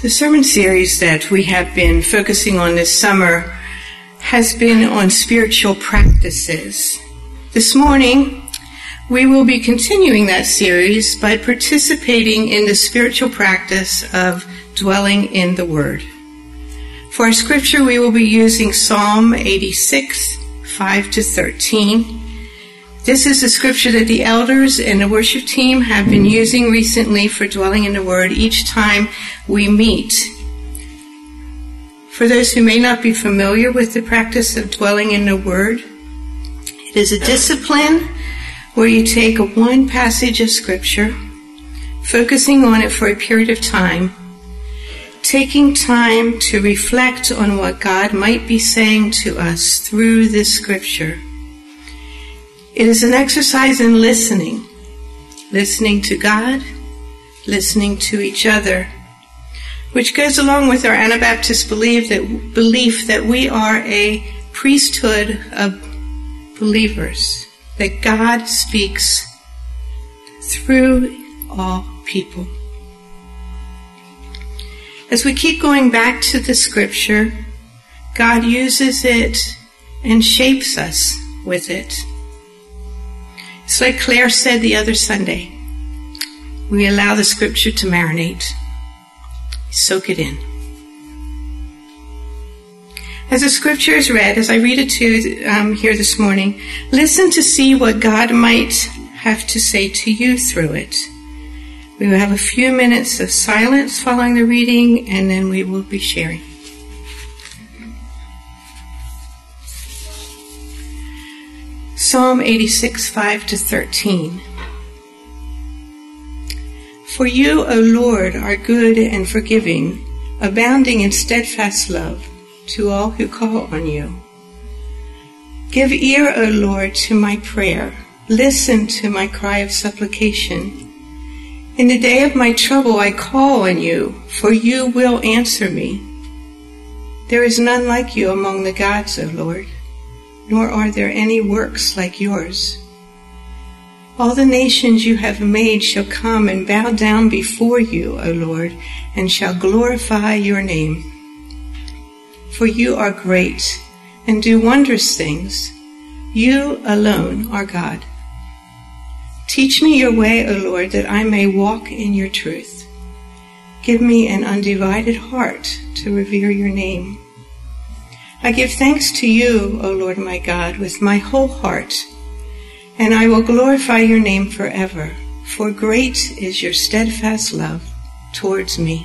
The sermon series that we have been focusing on this summer has been on spiritual practices. This morning, we will be continuing that series by participating in the spiritual practice of dwelling in the Word. For our scripture, we will be using Psalm 86, 5-13. This is the scripture that the elders and the worship team have been using recently for dwelling in the Word each time we meet. For those who may not be familiar with the practice of dwelling in the Word, it is a discipline where you take one passage of scripture, focusing on it for a period of time, taking time to reflect on what God might be saying to us through this scripture. It is an exercise in listening to God, listening to each other, which goes along with our Anabaptist belief that we are a priesthood of believers, that God speaks through all people. As we keep going back to the scripture, God uses it and shapes us with it. It's like Claire said the other Sunday. We allow the scripture to marinate. Soak it in. As the scripture is read, as I read it to you here this morning, listen to see what God might have to say to you through it. We will have a few minutes of silence following the reading, and then we will be sharing. Psalm 86, 5-13. For you, O Lord, are good and forgiving, abounding in steadfast love to all who call on you. Give ear, O Lord, to my prayer. Listen to my cry of supplication. In the day of my trouble I call on you, for you will answer me. There is none like you among the gods, O Lord, nor are there any works like yours. All the nations you have made shall come and bow down before you, O Lord, and shall glorify your name. For you are great and do wondrous things. You alone are God. Teach me your way, O Lord, that I may walk in your truth. Give me an undivided heart to revere your name. I give thanks to you, O Lord my God, with my whole heart, and I will glorify your name forever, for great is your steadfast love towards me.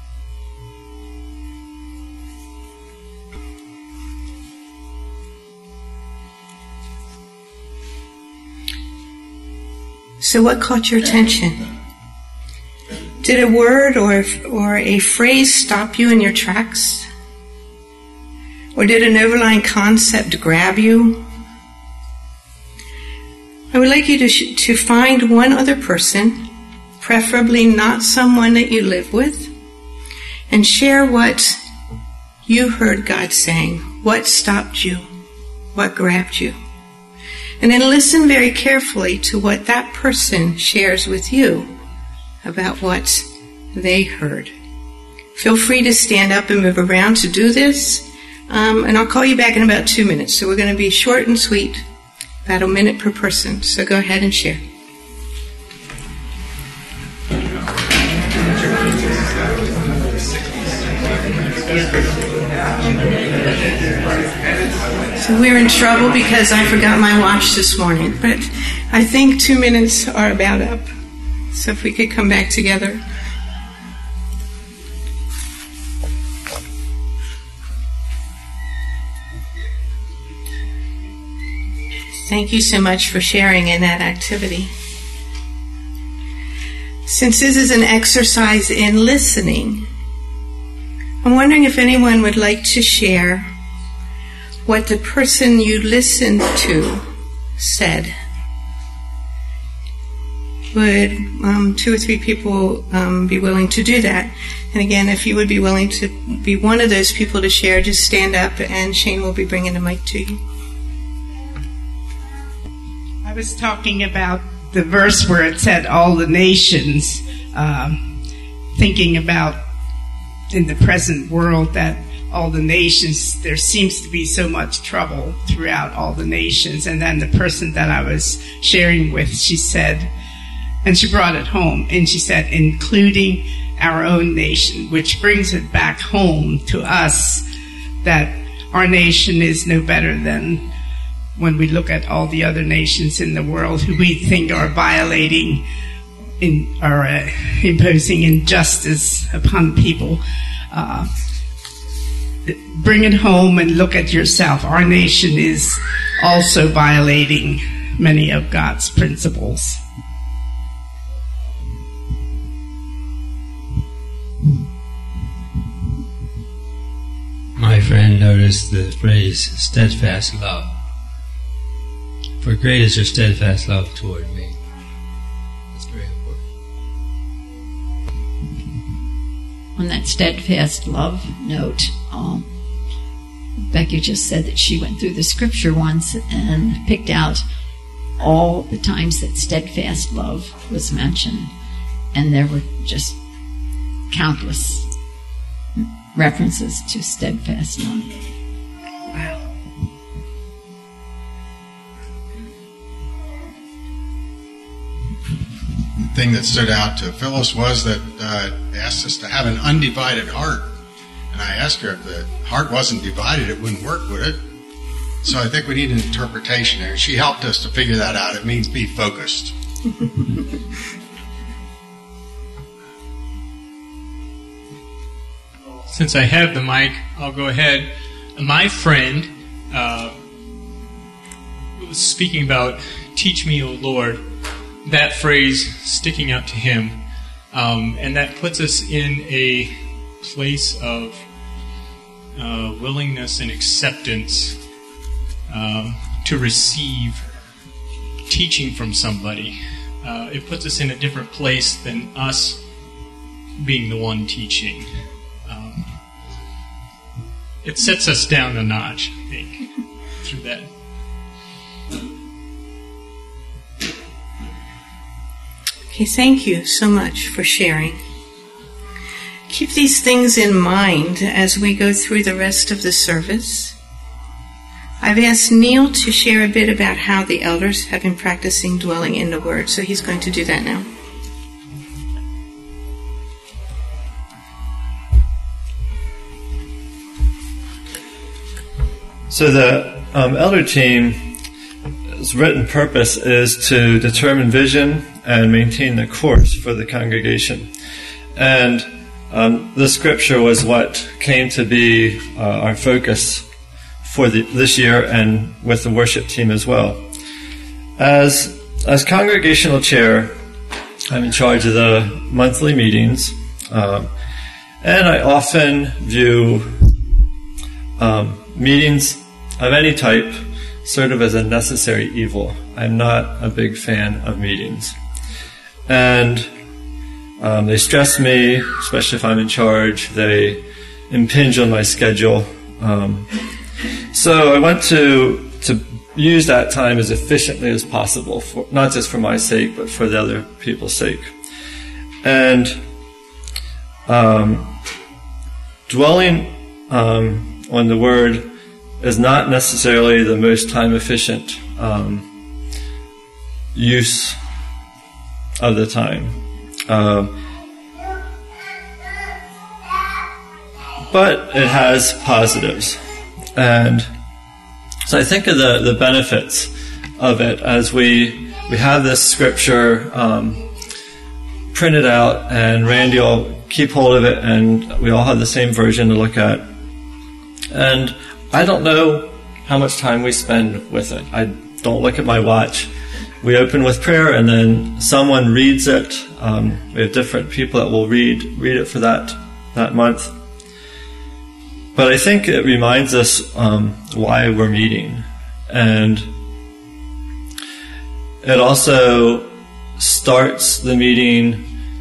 So what caught your attention? Did a word or a phrase stop you in your tracks? Or did an overlying concept grab you? I would like you to find one other person, preferably not someone that you live with, and share what you heard God saying, what stopped you, what grabbed you. And then listen very carefully to what that person shares with you about what they heard. Feel free to stand up and move around to do this. And I'll call you back in about 2 minutes. So we're going to be short and sweet, about a minute per person. So go ahead and share. So we're in trouble because I forgot my watch this morning. But I think 2 minutes are about up. So if we could come back together. Thank you so much for sharing in that activity. Since this is an exercise in listening, I'm wondering if anyone would like to share what the person you listened to said. Would 2 or 3 people be willing to do that? And again, if you would be willing to be one of those people to share, just stand up and Shane will be bringing the mic to you. I was talking about the verse where it said all the nations, thinking about in the present world that all the nations, there seems to be so much trouble throughout all the nations. And then the person that I was sharing with, she said, and she brought it home, and she said, including our own nation, which brings it back home to us that our nation is no better than when we look at all the other nations in the world who we think are violating or imposing injustice upon people. Bring it home and look at yourself. Our nation is also violating many of God's principles. My friend noticed the phrase, steadfast love. For great is your steadfast love toward me. That's very important. On that steadfast love note, Becky just said that she went through the scripture once and picked out all the times that steadfast love was mentioned. And there were just countless references to steadfast love. Wow. The thing that stood out to Phyllis was that it asked us to have an undivided heart. And I asked her if the heart wasn't divided, it wouldn't work, would it? So I think we need an interpretation there. She helped us to figure that out. It means be focused. Since I have the mic, I'll go ahead. My friend was speaking about, teach me, O Lord, that phrase sticking out to him. And that puts us in a place of willingness and acceptance to receive teaching from somebody. It puts us in a different place than us being the one teaching. It sets us down a notch, I think, through that. Okay, thank you so much for sharing. Keep these things in mind as we go through the rest of the service. I've asked Neil to share a bit about how the elders have been practicing dwelling in the Word, so he's going to do that now. So the elder team's written purpose is to determine vision and maintain the course for the congregation. And the scripture was what came to be our focus for this year and with the worship team as well. As congregational chair, I'm in charge of the monthly meetings, and I often view meetings of any type sort of as a necessary evil. I'm not a big fan of meetings. And they stress me, especially if I'm in charge. They impinge on my schedule. So I want to use that time as efficiently as possible, for, not just for my sake, but for the other people's sake. And dwelling on the Word is not necessarily the most time-efficient use of the time. But it has positives. And so I think of the benefits of it as we have this scripture printed out, and Randy will keep hold of it, and we all have the same version to look at. And I don't know how much time we spend with it. I don't look at my watch. We open with prayer, and then someone reads it. We have different people that will read it for that month. But I think it reminds us why we're meeting. And it also starts the meeting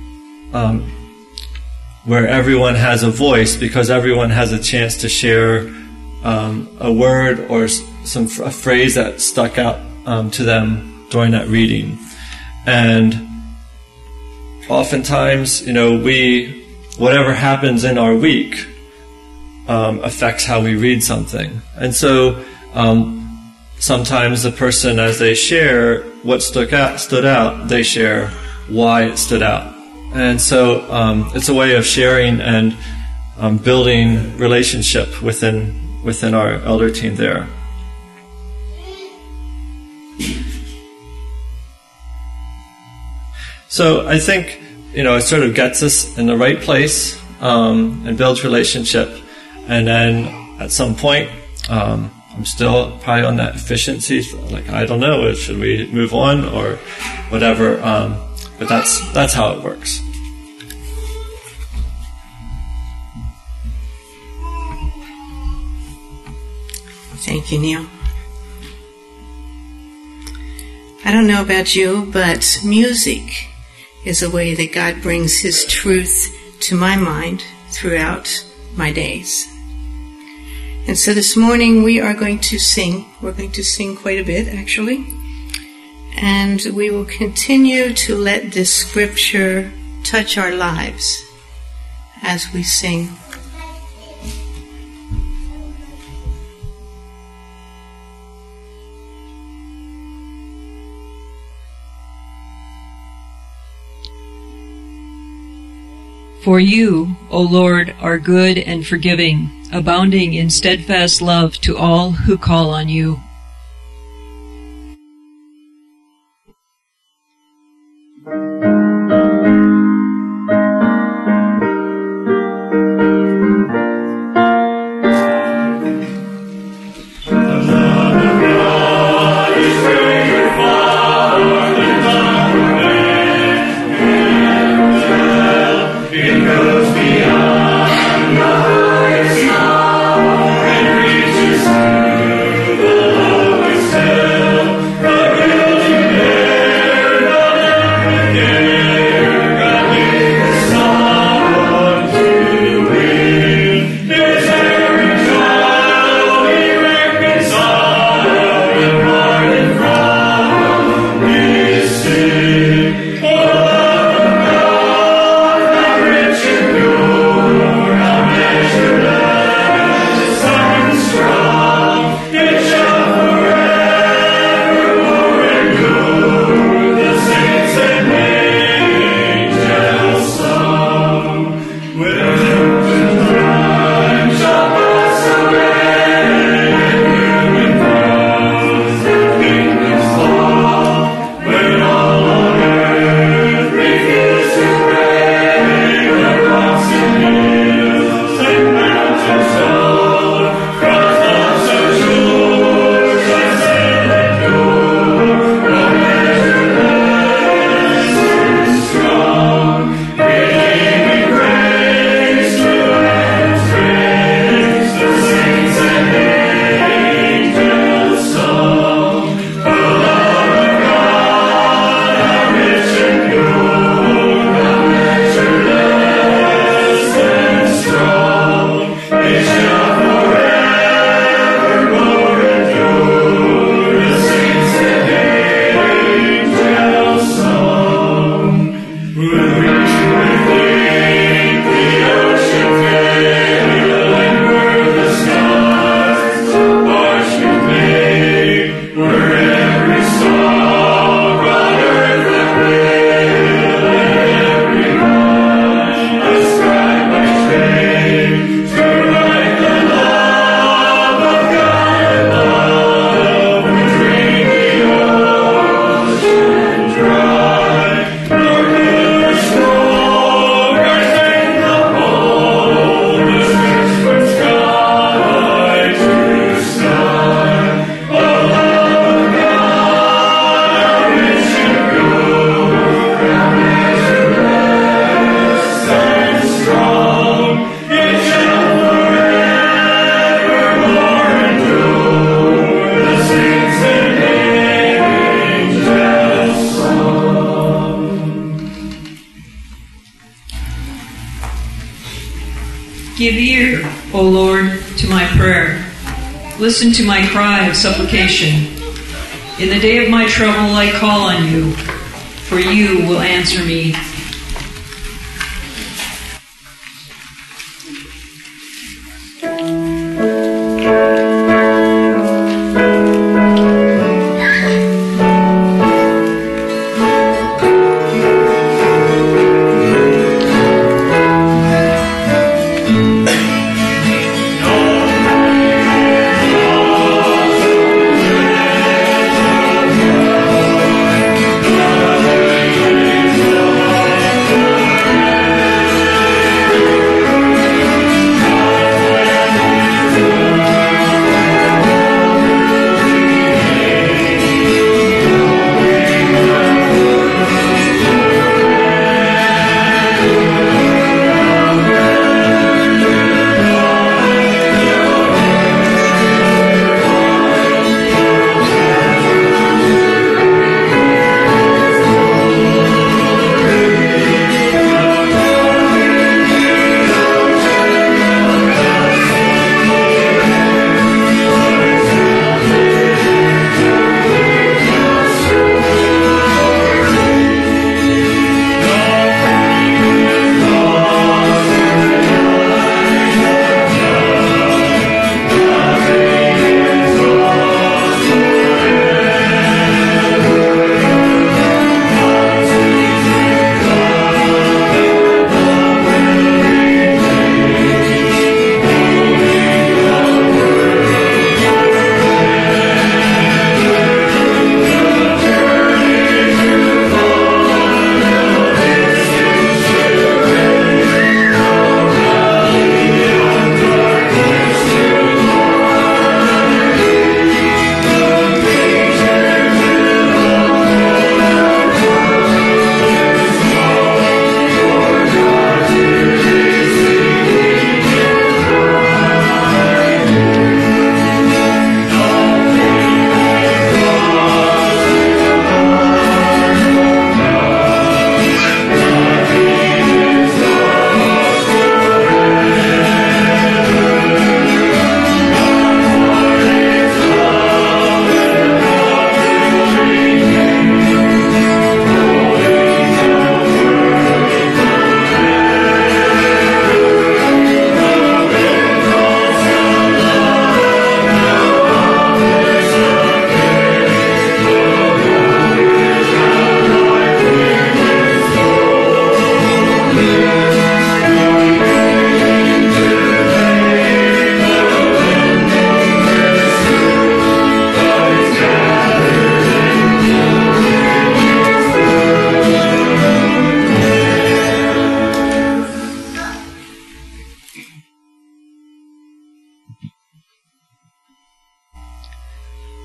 where everyone has a voice, because everyone has a chance to share a word or a phrase that stuck out to them during that reading. And oftentimes, we whatever happens in our week affects how we read something. And so sometimes the person, as they share what stood out, they share why it stood out. And so it's a way of sharing and building relationship within our elder team there. So I think, it sort of gets us in the right place and builds relationship. And then at some point, I'm still probably on that efficiency. Like, I don't know, should we move on or whatever? But that's how it works. Thank you, Neil. I don't know about you, but music is a way that God brings His truth to my mind throughout my days. And so this morning we are going to sing. We're going to sing quite a bit, actually. And we will continue to let this scripture touch our lives as we sing. For you, O Lord, are good and forgiving, abounding in steadfast love to all who call on you. Give ear, O Lord, to my prayer. Listen to my cry of supplication. In the day of my trouble I call on you, for you will answer me.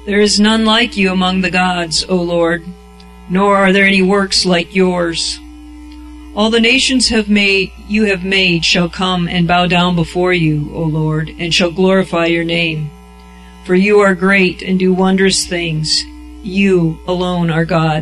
There is none like you among the gods, O Lord, nor are there any works like yours. All the nations you have made shall come and bow down before you, O Lord, and shall glorify your name. For you are great and do wondrous things. You alone are God.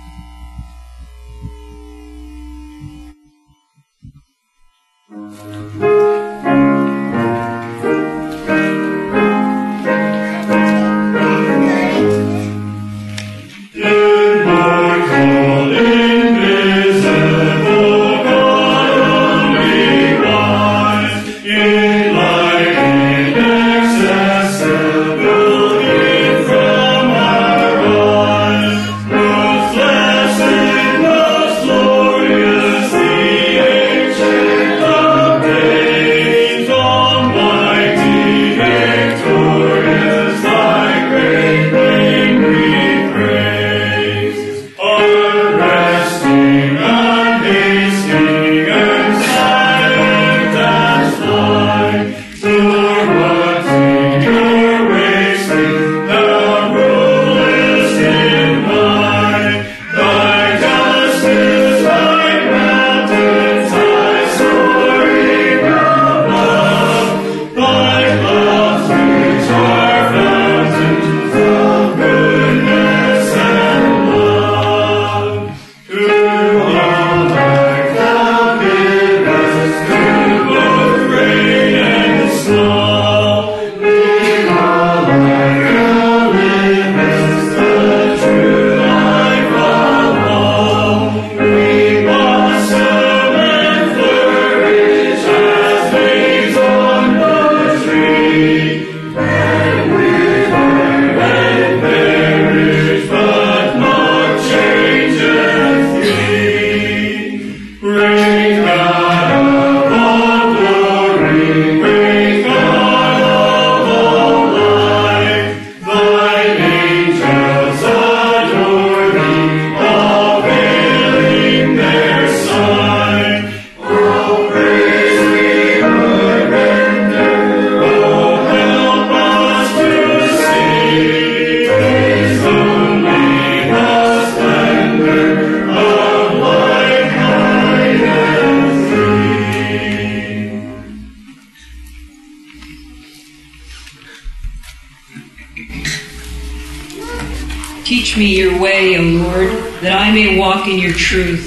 Teach me your way, O Lord, that I may walk in your truth.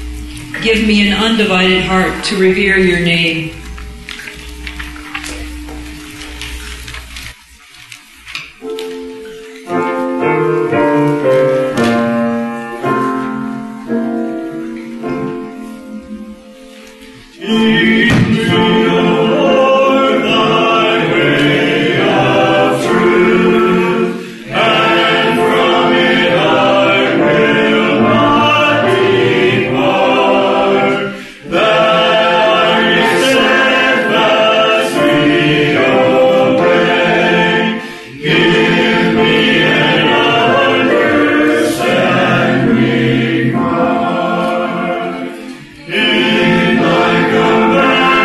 Give me an undivided heart to revere your name. In thy command.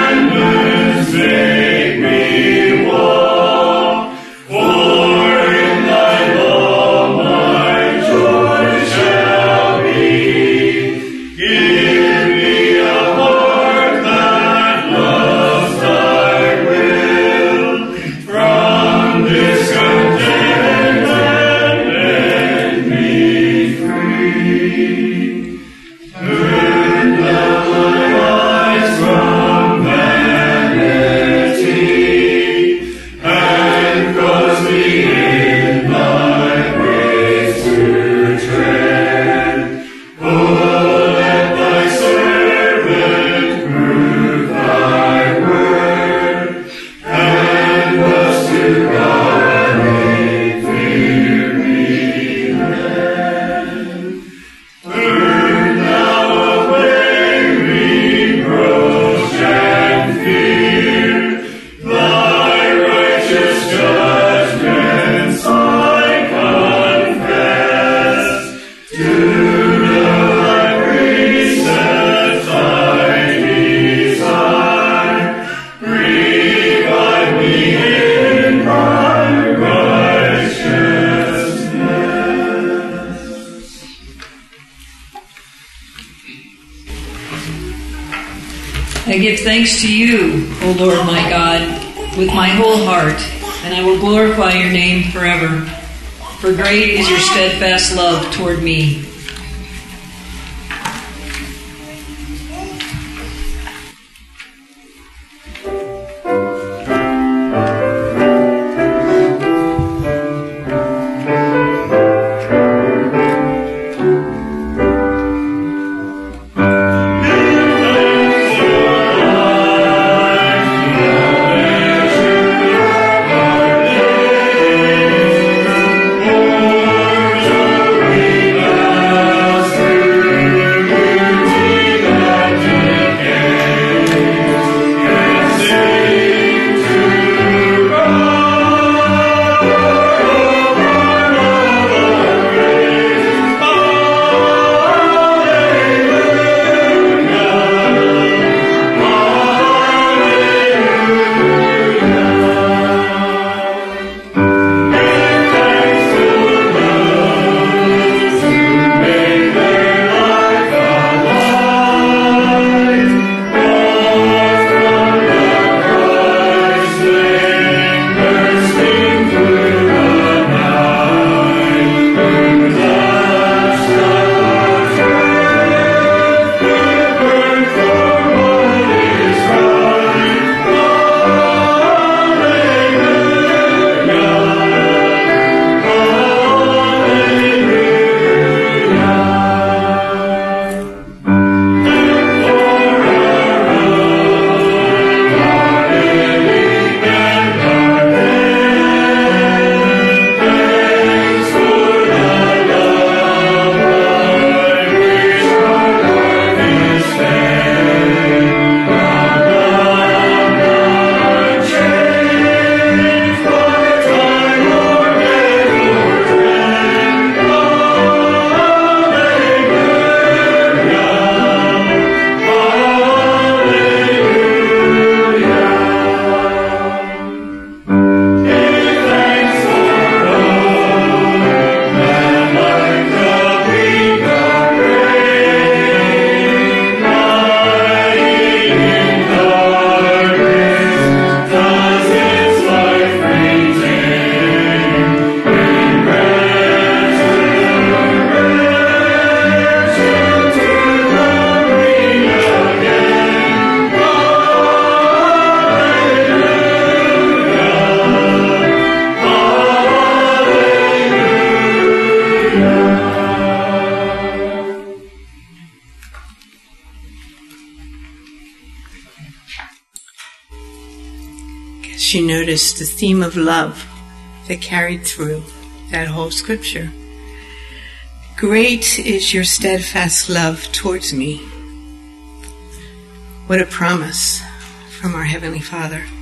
I give thanks to you, O Lord my God, with my whole heart, and I will glorify your name forever. For great is your steadfast love toward me. You notice the theme of love that carried through that whole scripture. Great is your steadfast love towards me. What a promise from our Heavenly Father.